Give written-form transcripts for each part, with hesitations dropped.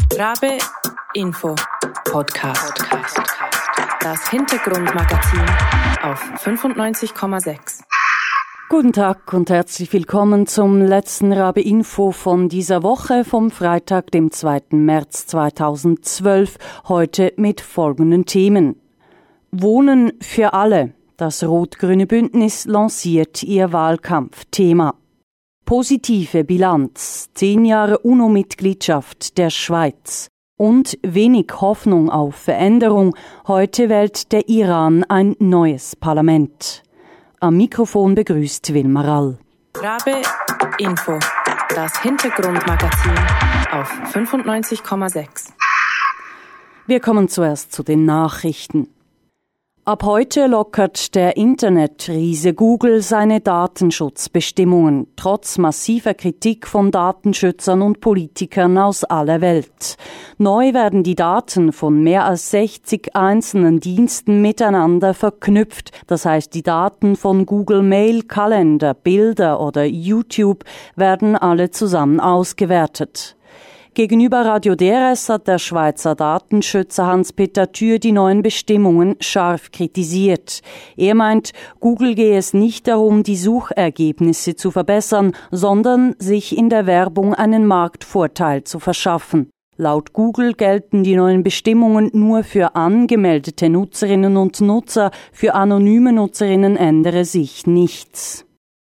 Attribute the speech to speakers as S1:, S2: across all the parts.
S1: Rabe Info Podcast. Das Hintergrundmagazin auf 95,6.
S2: Guten Tag und herzlich willkommen zum letzten Rabe Info von dieser Woche vom Freitag, dem 2. März 2012, heute mit folgenden Themen. Wohnen für alle. Das rot-grüne Bündnis lanciert ihr Wahlkampfthema. Positive Bilanz. 10 Jahre UNO-Mitgliedschaft der Schweiz. Und wenig Hoffnung auf Veränderung. Heute wählt der Iran ein neues Parlament. Am Mikrofon begrüßt Wilma Rall.
S1: Rabe Info. Das Hintergrundmagazin auf 95,6.
S2: Wir kommen zuerst zu den Nachrichten. Ab heute lockert der Internetriese Google seine Datenschutzbestimmungen, trotz massiver Kritik von Datenschützern und Politikern aus aller Welt. Neu werden die Daten von mehr als 60 einzelnen Diensten miteinander verknüpft. Das heißt, die Daten von Google Mail, Kalender, Bilder oder YouTube werden alle zusammen ausgewertet. Gegenüber Radio DRS hat der Schweizer Datenschützer Hans-Peter Thür die neuen Bestimmungen scharf kritisiert. Er meint, Google gehe es nicht darum, die Suchergebnisse zu verbessern, sondern sich in der Werbung einen Marktvorteil zu verschaffen. Laut Google gelten die neuen Bestimmungen nur für angemeldete Nutzerinnen und Nutzer, für anonyme Nutzerinnen ändere sich nichts.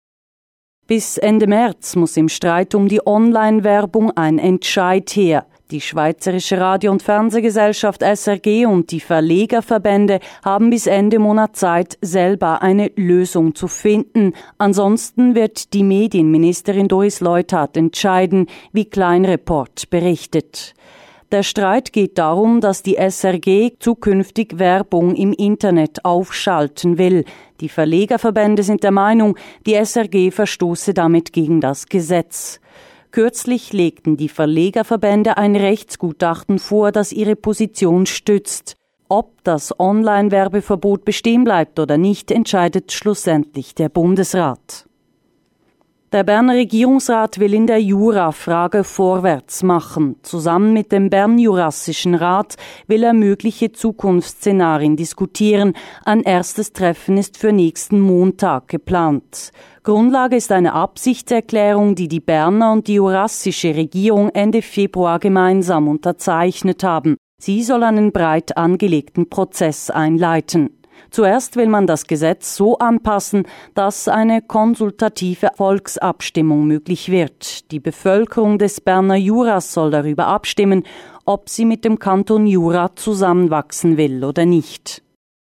S2: Bis Ende März muss im Streit um die Online-Werbung ein Entscheid her. Die Schweizerische Radio- und Fernsehgesellschaft SRG und die Verlegerverbände haben bis Ende Monat Zeit, selber eine Lösung zu finden. Ansonsten wird die Medienministerin Doris Leuthard entscheiden, wie Kleinreport berichtet. Der Streit geht darum, dass die SRG zukünftig Werbung im Internet aufschalten will. Die Verlegerverbände sind der Meinung, die SRG verstoße damit gegen das Gesetz. Kürzlich legten die Verlegerverbände ein Rechtsgutachten vor, das ihre Position stützt. Ob das Online-Werbeverbot bestehen bleibt oder nicht, entscheidet schlussendlich der Bundesrat. Der Berner Regierungsrat will in der Jura-Frage vorwärts machen. Zusammen mit dem Bernjurassischen Rat will er mögliche Zukunftsszenarien diskutieren. Ein erstes Treffen ist für nächsten Montag geplant. Grundlage ist eine Absichtserklärung, die die Berner und die jurassische Regierung Ende Februar gemeinsam unterzeichnet haben. Sie soll einen breit angelegten Prozess einleiten. Zuerst will man das Gesetz so anpassen, dass eine konsultative Volksabstimmung möglich wird. Die Bevölkerung des Berner Juras soll darüber abstimmen, ob sie mit dem Kanton Jura zusammenwachsen will oder nicht.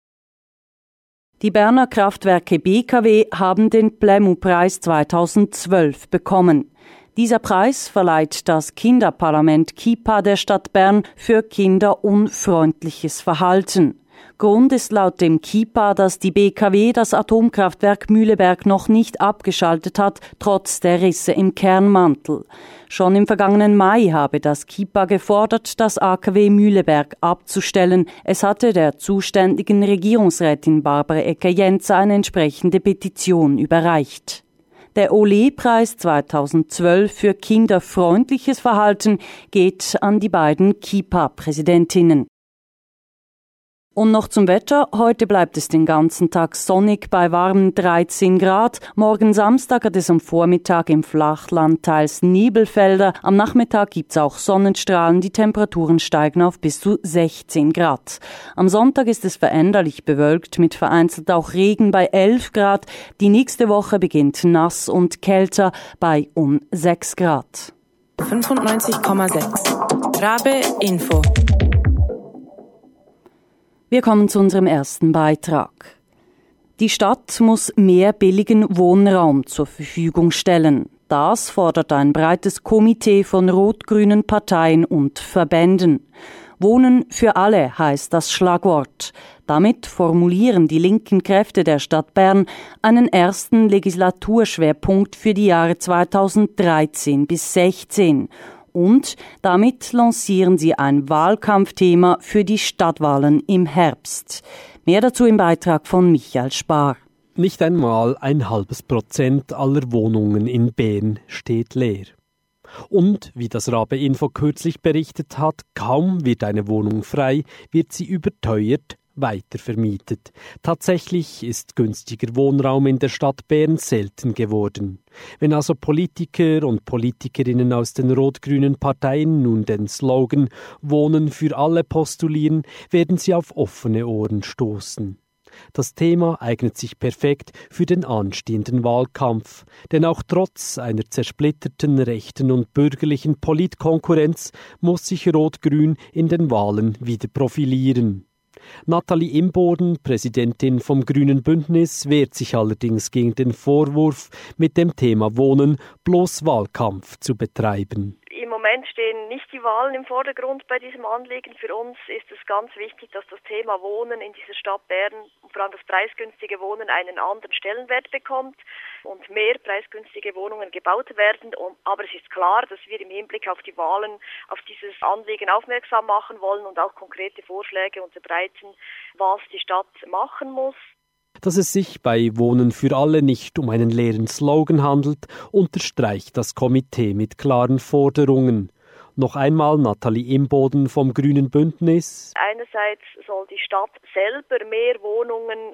S2: Die Berner Kraftwerke BKW haben den Plämu-Preis 2012 bekommen. Dieser Preis verleiht das Kinderparlament KIPA der Stadt Bern für kinderunfreundliches Verhalten. Grund ist laut dem KIPA, dass die BKW das Atomkraftwerk Mühleberg noch nicht abgeschaltet hat, trotz der Risse im Kernmantel. Schon im vergangenen Mai habe das KIPA gefordert, das AKW Mühleberg abzustellen. Es hatte der zuständigen Regierungsrätin Barbara Ecker-Jenzer eine entsprechende Petition überreicht. Der Olé-Preis 2012 für kinderfreundliches Verhalten geht an die beiden KIPA-Präsidentinnen. Und noch zum Wetter. Heute bleibt es den ganzen Tag sonnig bei warmen 13 Grad. Morgen Samstag hat es am Vormittag im Flachland teils Nebelfelder. Am Nachmittag gibt's auch Sonnenstrahlen. Die Temperaturen steigen auf bis zu 16 Grad. Am Sonntag ist es veränderlich bewölkt mit vereinzelt auch Regen bei 11 Grad. Die nächste Woche beginnt nass und kälter bei um 6 Grad.
S1: 95,6. Rabe Info.
S2: Wir kommen zu unserem ersten Beitrag. Die Stadt muss mehr billigen Wohnraum zur Verfügung stellen. Das fordert ein breites Komitee von rot-grünen Parteien und Verbänden. Wohnen für alle heißt das Schlagwort. Damit formulieren die linken Kräfte der Stadt Bern einen ersten Legislaturschwerpunkt für die Jahre 2013 bis 2016. Und damit lancieren sie ein Wahlkampfthema für die Stadtwahlen im Herbst. Mehr dazu im Beitrag von Michael Spar.
S3: Nicht einmal 0,5% aller Wohnungen in Bern steht leer. Und, wie das Rabe Info kürzlich berichtet hat, kaum wird eine Wohnung frei, wird sie überteuert weitervermietet. Tatsächlich ist günstiger Wohnraum in der Stadt Bern selten geworden. Wenn also Politiker und Politikerinnen aus den rot-grünen Parteien nun den Slogan »Wohnen für alle« postulieren, werden sie auf offene Ohren stoßen. Das Thema eignet sich perfekt für den anstehenden Wahlkampf, denn auch trotz einer zersplitterten rechten und bürgerlichen Politkonkurrenz muss sich Rot-Grün in den Wahlen wieder profilieren. Nathalie Imboden, Präsidentin vom Grünen Bündnis, wehrt sich allerdings gegen den Vorwurf, mit dem Thema Wohnen bloß Wahlkampf zu betreiben.
S4: Im Moment stehen nicht die Wahlen im Vordergrund bei diesem Anliegen. Für uns ist es ganz wichtig, dass das Thema Wohnen in dieser Stadt Bern und vor allem das preisgünstige Wohnen einen anderen Stellenwert bekommt und mehr preisgünstige Wohnungen gebaut werden. Aber es ist klar, dass wir im Hinblick auf die Wahlen auf dieses Anliegen aufmerksam machen wollen und auch konkrete Vorschläge unterbreiten, was die Stadt machen muss.
S3: Dass es sich bei Wohnen für alle nicht um einen leeren Slogan handelt, unterstreicht das Komitee mit klaren Forderungen. Noch einmal Nathalie Imboden vom Grünen Bündnis.
S4: Einerseits soll die Stadt selber mehr Wohnungen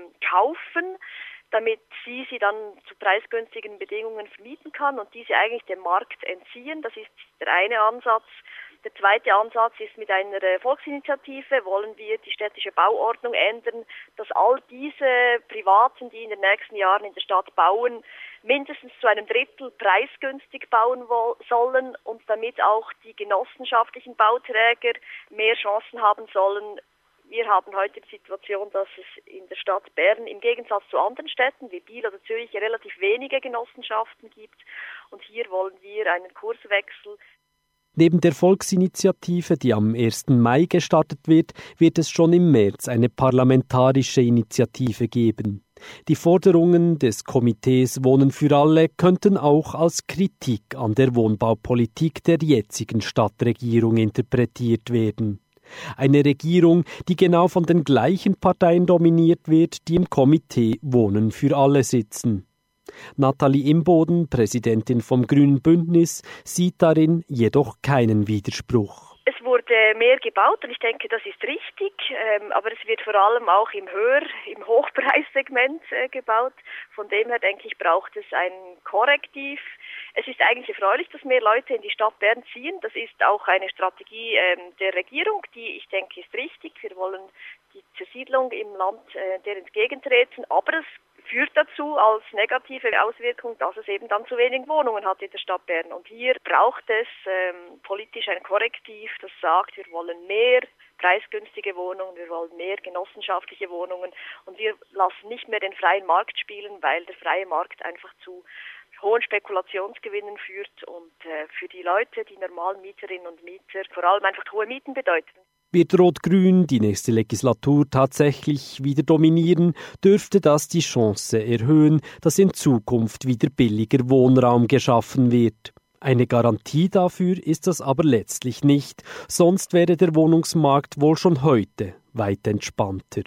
S4: kaufen, damit sie dann zu preisgünstigen Bedingungen vermieten kann und diese eigentlich dem Markt entziehen. Das ist der eine Ansatz. Der zweite Ansatz ist, mit einer Volksinitiative wollen wir die städtische Bauordnung ändern, dass all diese Privaten, die in den nächsten Jahren in der Stadt bauen, mindestens zu einem Drittel preisgünstig bauen sollen und damit auch die genossenschaftlichen Bauträger mehr Chancen haben sollen. Wir haben heute die Situation, dass es in der Stadt Bern im Gegensatz zu anderen Städten wie Biel oder Zürich relativ wenige Genossenschaften gibt. Und hier wollen wir einen Kurswechsel.
S3: Neben der Volksinitiative, die am 1. Mai gestartet wird, wird es schon im März eine parlamentarische Initiative geben. Die Forderungen des Komitees Wohnen für alle könnten auch als Kritik an der Wohnbaupolitik der jetzigen Stadtregierung interpretiert werden. Eine Regierung, die genau von den gleichen Parteien dominiert wird, die im Komitee Wohnen für alle sitzen. Nathalie Imboden, Präsidentin vom Grünen Bündnis, sieht darin jedoch keinen Widerspruch.
S4: Es wurde mehr gebaut und ich denke, das ist richtig, aber es wird vor allem auch im Hochpreissegment gebaut. Von dem her, denke ich, braucht es ein Korrektiv. Es ist eigentlich erfreulich, dass mehr Leute in die Stadt Bern ziehen. Das ist auch eine Strategie der Regierung, die, ich denke, ist richtig. Wir wollen die Zersiedlung im Land der entgegentreten, aber es führt dazu als negative Auswirkung, dass es eben dann zu wenig Wohnungen hat in der Stadt Bern. Und hier braucht es politisch ein Korrektiv, das sagt, wir wollen mehr preisgünstige Wohnungen, wir wollen mehr genossenschaftliche Wohnungen und wir lassen nicht mehr den freien Markt spielen, weil der freie Markt einfach zu hohen Spekulationsgewinnen führt und für die Leute, die normalen Mieterinnen und Mieter, vor allem einfach hohe Mieten bedeuten.
S3: Wird Rot-Grün die nächste Legislatur tatsächlich wieder dominieren, dürfte das die Chance erhöhen, dass in Zukunft wieder billiger Wohnraum geschaffen wird. Eine Garantie dafür ist das aber letztlich nicht, sonst wäre der Wohnungsmarkt wohl schon heute weit entspannter.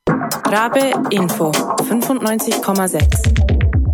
S1: Rabe Info 95,6.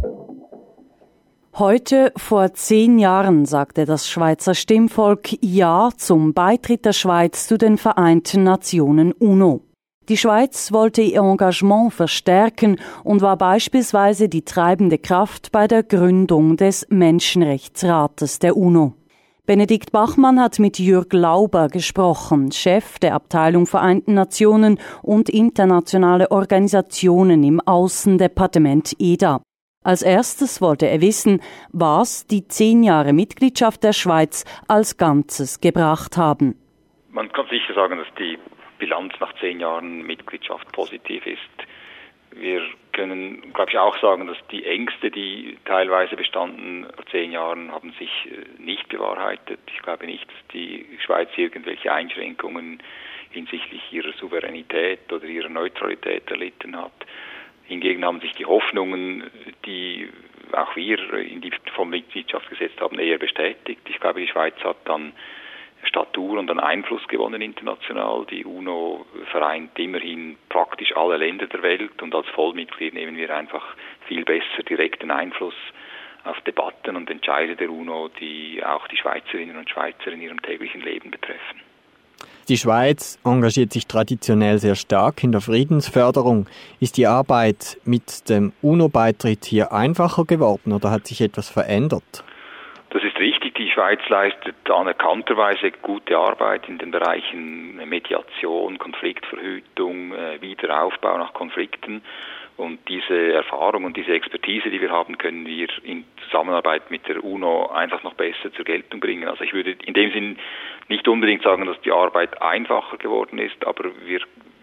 S2: Heute vor 10 Jahren sagte das Schweizer Stimmvolk Ja zum Beitritt der Schweiz zu den Vereinten Nationen UNO. Die Schweiz wollte ihr Engagement verstärken und war beispielsweise die treibende Kraft bei der Gründung des Menschenrechtsrates der UNO. Benedikt Bachmann hat mit Jürg Lauber gesprochen, Chef der Abteilung Vereinten Nationen und internationale Organisationen im Außendepartement EDA. Als erstes wollte er wissen, was die 10 Jahre Mitgliedschaft der Schweiz als Ganzes gebracht haben.
S5: Man kann sicher sagen, dass die Bilanz nach 10 Jahren Mitgliedschaft positiv ist. Wir können, glaube ich, auch sagen, dass die Ängste, die teilweise bestanden vor 10 Jahren, haben sich nicht bewahrheitet. Ich glaube nicht, dass die Schweiz irgendwelche Einschränkungen hinsichtlich ihrer Souveränität oder ihrer Neutralität erlitten hat. Hingegen haben sich die Hoffnungen, die auch wir in die Mitgliedschaft gesetzt haben, eher bestätigt. Ich glaube, die Schweiz hat dann Statur und an Einfluss gewonnen international. Die UNO vereint immerhin praktisch alle Länder der Welt und als Vollmitglied nehmen wir einfach viel besser direkten Einfluss auf Debatten und Entscheide der UNO, die auch die Schweizerinnen und Schweizer in ihrem täglichen Leben betreffen.
S6: Die Schweiz engagiert sich traditionell sehr stark in der Friedensförderung. Ist die Arbeit mit dem UNO-Beitritt hier einfacher geworden oder hat sich etwas verändert?
S5: Das ist richtig. Die Schweiz leistet anerkannterweise gute Arbeit in den Bereichen Mediation, Konfliktverhütung, Wiederaufbau nach Konflikten. Und diese Erfahrung und diese Expertise, die wir haben, können wir in Zusammenarbeit mit der UNO einfach noch besser zur Geltung bringen. Also ich würde in dem Sinn nicht unbedingt sagen, dass die Arbeit einfacher geworden ist, aber wir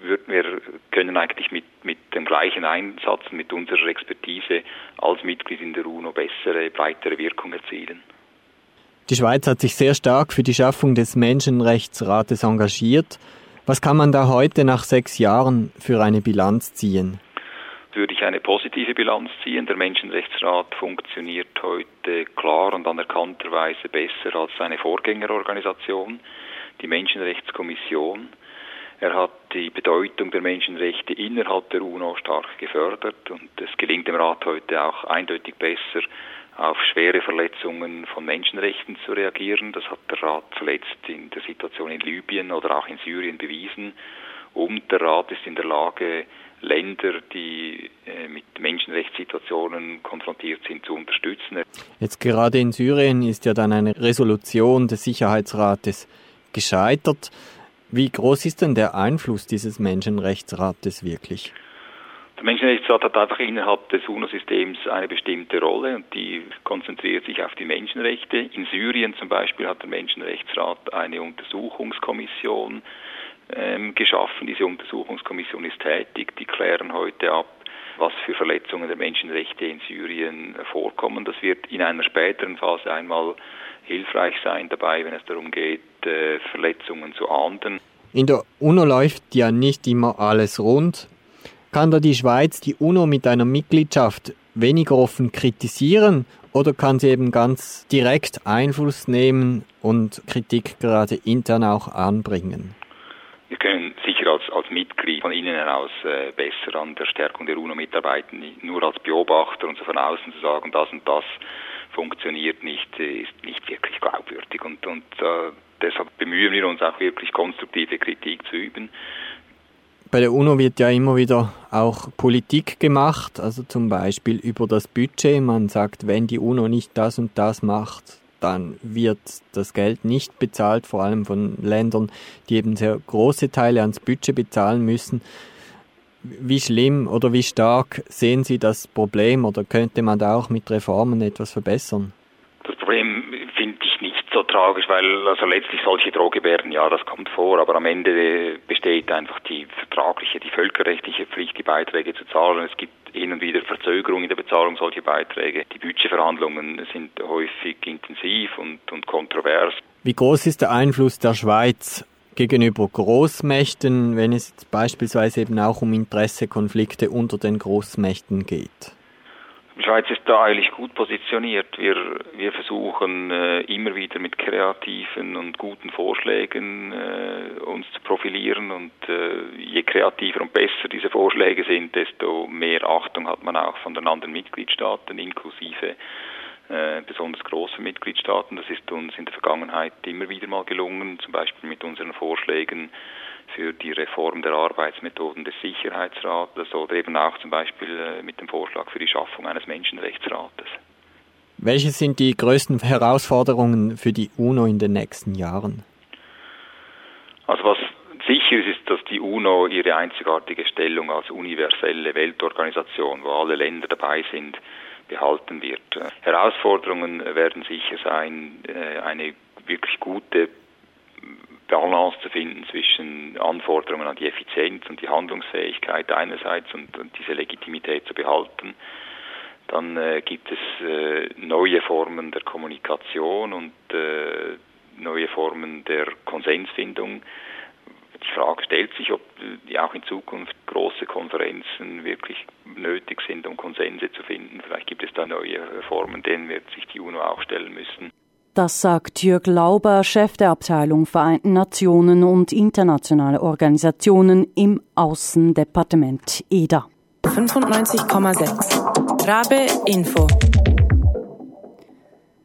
S5: können eigentlich mit dem gleichen Einsatz, mit unserer Expertise als Mitglied in der UNO bessere, breitere Wirkung erzielen.
S6: Die Schweiz hat sich sehr stark für die Schaffung des Menschenrechtsrates engagiert. Was kann man da heute nach 6 Jahren für eine Bilanz ziehen?
S5: Würde ich eine positive Bilanz ziehen. Der Menschenrechtsrat funktioniert heute klar und anerkannterweise besser als seine Vorgängerorganisation, die Menschenrechtskommission. Er hat die Bedeutung der Menschenrechte innerhalb der UNO stark gefördert und es gelingt dem Rat heute auch eindeutig besser, auf schwere Verletzungen von Menschenrechten zu reagieren. Das hat der Rat zuletzt in der Situation in Libyen oder auch in Syrien bewiesen. Und der Rat ist in der Lage, Länder, die mit Menschenrechtssituationen konfrontiert sind, zu unterstützen.
S6: Jetzt gerade in Syrien ist ja dann eine Resolution des Sicherheitsrates gescheitert. Wie groß ist denn der Einfluss dieses Menschenrechtsrates wirklich?
S5: Der Menschenrechtsrat hat einfach innerhalb des UNO-Systems eine bestimmte Rolle und die konzentriert sich auf die Menschenrechte. In Syrien zum Beispiel hat der Menschenrechtsrat eine Untersuchungskommission geschaffen. Diese Untersuchungskommission ist tätig. Die klären heute ab, was für Verletzungen der Menschenrechte in Syrien vorkommen. Das wird in einer späteren Phase einmal hilfreich sein dabei, wenn es darum geht, Verletzungen zu ahnden.
S6: In der UNO läuft ja nicht immer alles rund. Kann da die Schweiz die UNO mit einer Mitgliedschaft weniger offen kritisieren oder kann sie eben ganz direkt Einfluss nehmen und Kritik gerade intern auch anbringen?
S5: Wir können sicher als Mitglied von innen heraus besser an der Stärkung der UNO mitarbeiten. Nur als Beobachter und so von außen zu sagen, das und das funktioniert nicht, ist nicht wirklich glaubwürdig. Und deshalb bemühen wir uns auch wirklich konstruktive Kritik zu üben.
S6: Bei der UNO wird ja immer wieder auch Politik gemacht, also zum Beispiel über das Budget. Man sagt, wenn die UNO nicht das und das macht, dann wird das Geld nicht bezahlt, vor allem von Ländern, die eben sehr große Teile ans Budget bezahlen müssen. Wie schlimm oder wie stark sehen Sie das Problem oder könnte man da auch mit Reformen etwas verbessern? Das
S5: Problem finde ich nicht so tragisch, weil also letztlich solche Drohgebärden, ja, das kommt vor, aber am Ende besteht einfach die völkerrechtliche Pflicht, die Beiträge zu zahlen. Es gibt hin und wieder Verzögerungen in der Bezahlung solcher Beiträge. Die Budgetverhandlungen sind häufig intensiv und kontrovers. Wie groß ist der Einfluss der Schweiz gegenüber Großmächten, wenn es jetzt beispielsweise eben auch um Interessekonflikte unter den Großmächten geht? Die Schweiz ist da eigentlich gut positioniert. Wir versuchen immer wieder mit kreativen und guten Vorschlägen uns zu profilieren und je kreativer und besser diese Vorschläge sind, desto mehr Achtung hat man auch von den anderen Mitgliedstaaten, inklusive besonders große Mitgliedstaaten. Das ist uns in der Vergangenheit immer wieder mal gelungen, zum Beispiel mit unseren Vorschlägen für die Reform der Arbeitsmethoden des Sicherheitsrates oder eben auch zum Beispiel mit dem Vorschlag für die Schaffung eines Menschenrechtsrates. Welche sind die größten Herausforderungen für die UNO in den nächsten Jahren? Also was sicher ist, dass die UNO ihre einzigartige Stellung als universelle Weltorganisation, wo alle Länder dabei sind, behalten wird. Herausforderungen werden sicher sein, eine wirklich gute Balance zu finden zwischen Anforderungen an die Effizienz und die Handlungsfähigkeit einerseits und diese Legitimität zu behalten. Dann gibt es neue Formen der Kommunikation und neue Formen der Konsensfindung. Die Frage stellt sich, ob auch in Zukunft große Konferenzen wirklich nötig sind, um Konsense zu finden. Vielleicht gibt es da neue Formen, denen wird sich die UNO auch stellen müssen.
S2: Das sagt Jürg Lauber, Chef der Abteilung Vereinten Nationen und internationale Organisationen im Außendepartement EDA.
S1: 95,6 Rabe Info.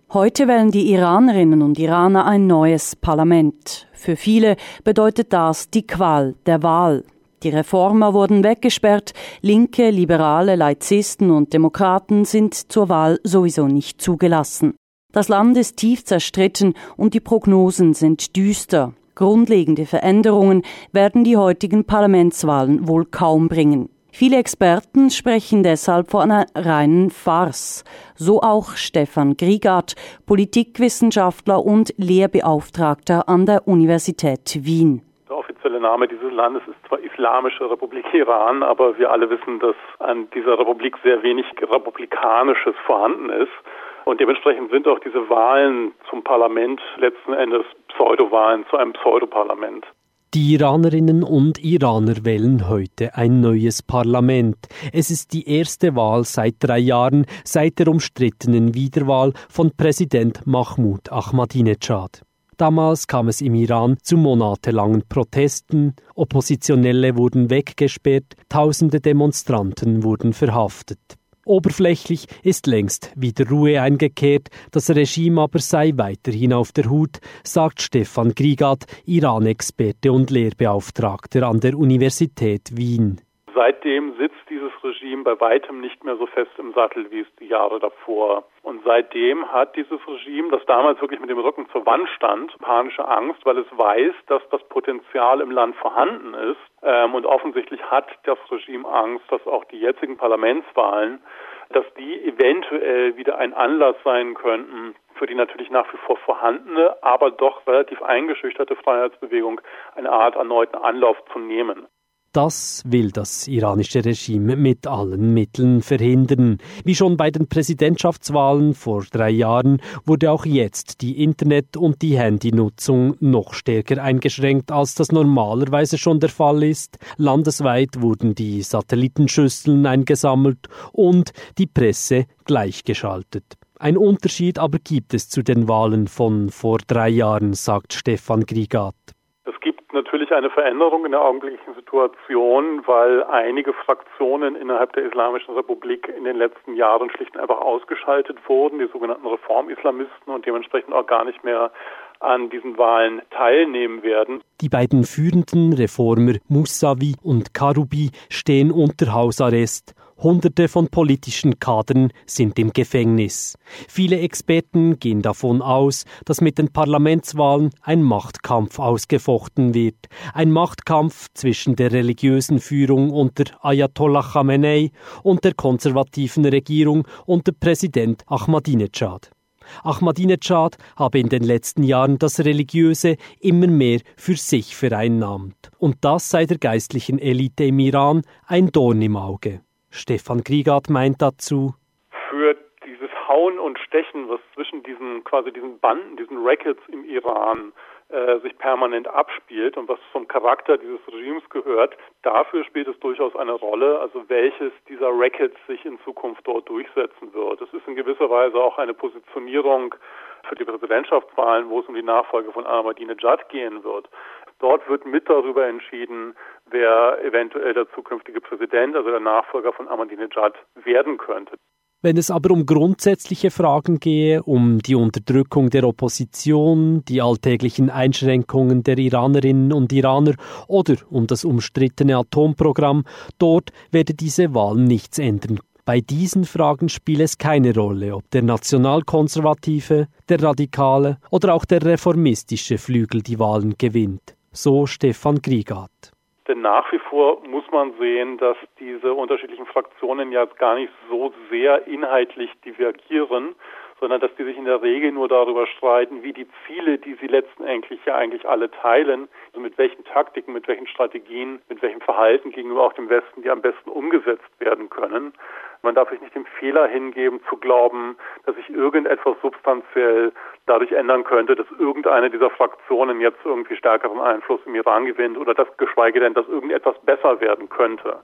S2: Heute wählen die Iranerinnen und Iraner ein neues Parlament. Für viele bedeutet das die Qual der Wahl. Die Reformer wurden weggesperrt, Linke, Liberale, Laizisten und Demokraten sind zur Wahl sowieso nicht zugelassen. Das Land ist tief zerstritten und die Prognosen sind düster. Grundlegende Veränderungen werden die heutigen Parlamentswahlen wohl kaum bringen. Viele Experten sprechen deshalb von einer reinen Farce. So auch Stefan Grigat, Politikwissenschaftler und Lehrbeauftragter an der Universität Wien.
S7: Der offizielle Name dieses Landes ist zwar Islamische Republik Iran, aber wir alle wissen, dass an dieser Republik sehr wenig Republikanisches vorhanden ist. Und dementsprechend sind auch diese Wahlen zum Parlament letzten Endes Pseudowahlen zu einem Pseudoparlament.
S3: Die Iranerinnen und Iraner wählen heute ein neues Parlament. Es ist die erste Wahl seit 3 Jahren, seit der umstrittenen Wiederwahl von Präsident Mahmoud Ahmadinejad. Damals kam es im Iran zu monatelangen Protesten, Oppositionelle wurden weggesperrt, tausende Demonstranten wurden verhaftet. Oberflächlich ist längst wieder Ruhe eingekehrt, das Regime aber sei weiterhin auf der Hut, sagt Stefan Grigat, Iran-Experte und Lehrbeauftragter an der Universität Wien.
S7: Seitdem sitzt dieses Regime bei weitem nicht mehr so fest im Sattel, wie es die Jahre davor. Und seitdem hat dieses Regime, das damals wirklich mit dem Rücken zur Wand stand, panische Angst, weil es weiß, dass das Potenzial im Land vorhanden ist. Und offensichtlich hat das Regime Angst, dass auch die jetzigen Parlamentswahlen, dass die eventuell wieder ein Anlass sein könnten, für die natürlich nach wie vor vorhandene, aber doch relativ eingeschüchterte Freiheitsbewegung eine Art erneuten Anlauf zu nehmen.
S3: Das will das iranische Regime mit allen Mitteln verhindern. Wie schon bei den Präsidentschaftswahlen vor 3 Jahren wurde auch jetzt die Internet- und die Handynutzung noch stärker eingeschränkt, als das normalerweise schon der Fall ist. Landesweit wurden die Satellitenschüsseln eingesammelt und die Presse gleichgeschaltet. Ein Unterschied aber gibt es zu den Wahlen von vor 3 Jahren, sagt Stefan Grigat.
S7: Es gibt natürlich eine Veränderung in der augenblicklichen Situation, weil einige Fraktionen innerhalb der Islamischen Republik in den letzten Jahren schlicht und einfach ausgeschaltet wurden, die sogenannten Reformislamisten, und dementsprechend auch gar nicht mehr an diesen Wahlen teilnehmen werden.
S3: Die beiden führenden Reformer Mousavi und Karoubi stehen unter Hausarrest. Hunderte von politischen Kadern sind im Gefängnis. Viele Experten gehen davon aus, dass mit den Parlamentswahlen ein Machtkampf ausgefochten wird. Ein Machtkampf zwischen der religiösen Führung unter Ayatollah Khamenei und der konservativen Regierung unter Präsident Ahmadinejad. Ahmadinejad habe in den letzten Jahren das Religiöse immer mehr für sich vereinnahmt. Und das sei der geistlichen Elite im Iran ein Dorn im Auge. Stefan Grigat meint dazu:
S7: Für dieses Hauen und Stechen, was zwischen diesen Banden, diesen Rackets im Iran sich permanent abspielt und was zum Charakter dieses Regimes gehört, dafür spielt es durchaus eine Rolle, also welches dieser Rackets sich in Zukunft dort durchsetzen wird. Es ist in gewisser Weise auch eine Positionierung für die Präsidentschaftswahlen, wo es um die Nachfolge von Ahmadinejad gehen wird. Dort wird mit darüber entschieden, wer eventuell der zukünftige Präsident, also der Nachfolger von Ahmadinejad, werden könnte.
S3: Wenn es aber um grundsätzliche Fragen gehe, um die Unterdrückung der Opposition, die alltäglichen Einschränkungen der Iranerinnen und Iraner oder um das umstrittene Atomprogramm, dort werde diese Wahl nichts ändern. Bei diesen Fragen spiele es keine Rolle, ob der nationalkonservative, der radikale oder auch der reformistische Flügel die Wahlen gewinnt. So Stefan Grigat.
S7: Denn nach wie vor muss man sehen, dass diese unterschiedlichen Fraktionen ja gar nicht so sehr inhaltlich divergieren, sondern dass die sich in der Regel nur darüber streiten, wie die Ziele, die sie letztendlich ja eigentlich alle teilen, also mit welchen Taktiken, mit welchen Strategien, mit welchem Verhalten gegenüber auch dem Westen, die am besten umgesetzt werden können. Man darf sich nicht dem Fehler hingeben, zu glauben, dass sich irgendetwas substanziell dadurch ändern könnte, dass irgendeine dieser Fraktionen jetzt irgendwie stärkeren Einfluss im Iran gewinnt oder dass geschweige denn, dass irgendetwas besser werden könnte.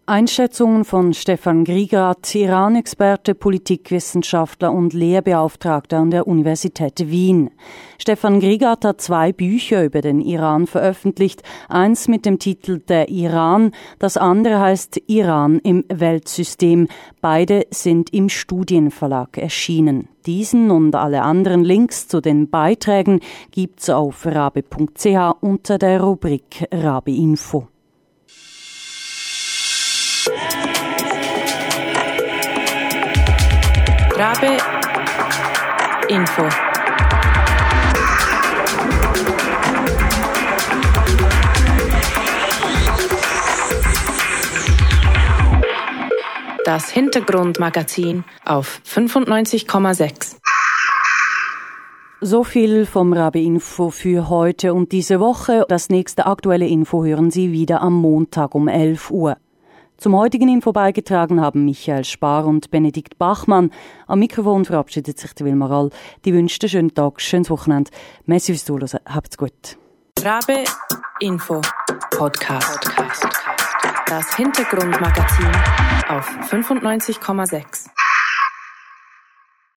S2: Einschätzungen von Stefan Grigat, Iran-Experte, Politikwissenschaftler und Lehrbeauftragter an der Universität Wien. Stefan Grigat hat 2 Bücher über den Iran veröffentlicht. Eins mit dem Titel Der Iran, das andere heißt Iran im Weltsystem. Beide sind im Studienverlag erschienen. Diesen und alle anderen Links zu den Beiträgen gibt's auf rabe.ch unter der Rubrik Rabe Info.
S1: Rabe Info. Das Hintergrundmagazin auf 95,6.
S2: So viel vom Rabe Info für heute und diese Woche. Das nächste aktuelle Info hören Sie wieder am Montag um 11 Uhr. Zum heutigen Info beigetragen haben Michael Spar und Benedikt Bachmann. Am Mikrofon verabschiedet sich die Wilma Rall. Die wünscht einen schönen Tag, schönes Wochenende. Merci fürs Zuhören. Habt's gut.
S1: Rabe Info Podcast. Das Hintergrundmagazin auf 95,6.